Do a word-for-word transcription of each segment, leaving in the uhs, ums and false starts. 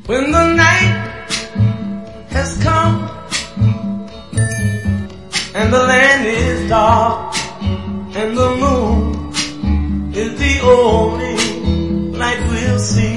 When the night has come and the land is dark and the moon is the only light we'll see.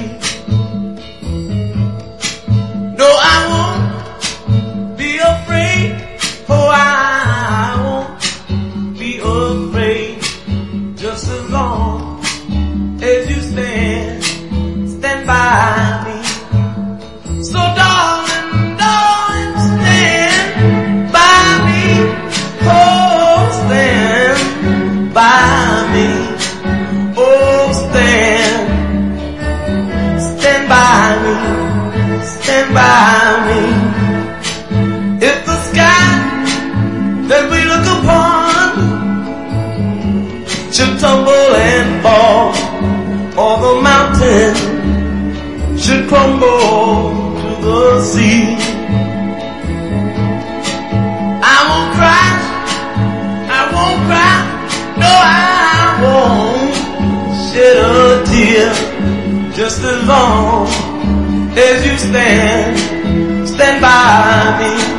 No, I won't be afraid. Oh, I won't be afraid. Just as long as you stand, stand by me. So darling, darling, stand by me. Oh, stand by me. Oh, stand, stand by me, stand by me. If the sky that we look upon should tumble and fall, or the mountain should crumble to the sea, I won't cry, I won't cry, no, I won't shed a tear. Just as long as you stand, stand by me.